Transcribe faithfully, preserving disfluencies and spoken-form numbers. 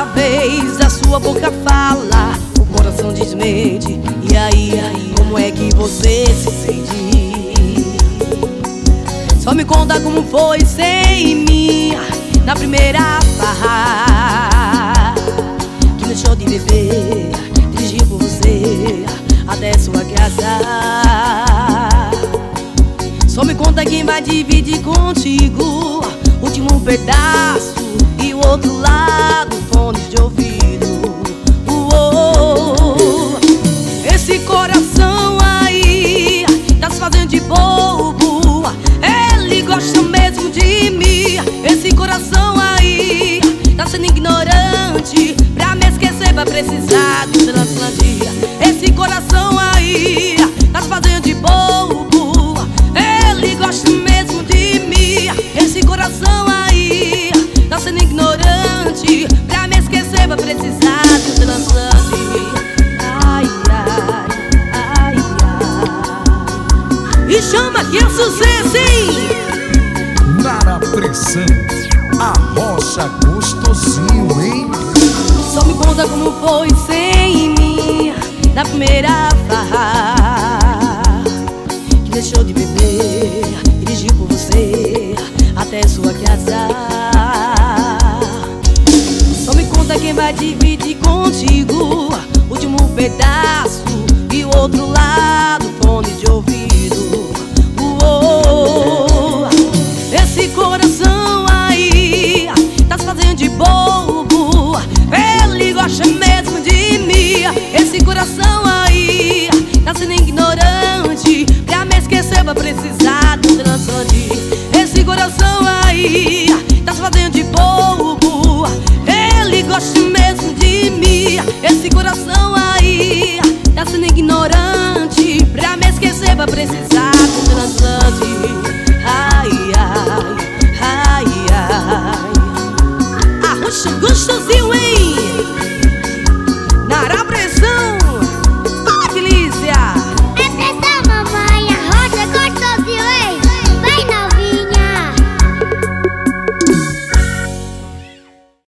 Cada vez a sua boca fala, o coração desmente. E aí, aí, como é que você se sente? Só me conta como foi sem mim na primeira farra, que deixou de beber, dirigiu por você até sua casa. Só me conta quem vai dividir contigo o último pedaço e o outro lado, fones de ouvido. Uou, esse coração aí tá se fazendo de bobo. Ele gosta mesmo de mim. Esse coração aí tá sendo ignorante. Pra me esquecer vai precisar de um transplante. Esse coração aí tá se fazendo de bobo. Ele gosta mesmo de mim. Esse coração aí tá sendo ignorante. Pra me esquecer vai precisar de um transplante. Ai, ai, ai, ai. E chama que é sucesso, hein? Na pressão, a rocha gostosinho, hein? Só me conta como foi sem mim na primeira farra, que deixou de beber, dirigiu por você até sua casa. Só me conta quem vai dividir contigo o último pedaço e o outro lado, fone de ouvido. Uou, esse coração aí tá se fazendo de bobo. Ele gosta mesmo de mim. Esse coração aí tá sendo ignorante. Pra me esquecer vai precisar de um transplante. Esse coração aí tá se fazendo de bobo. Ele gosta mesmo de mim. Esse coração aí tá sendo ignorante. Pra me esquecer vai precisar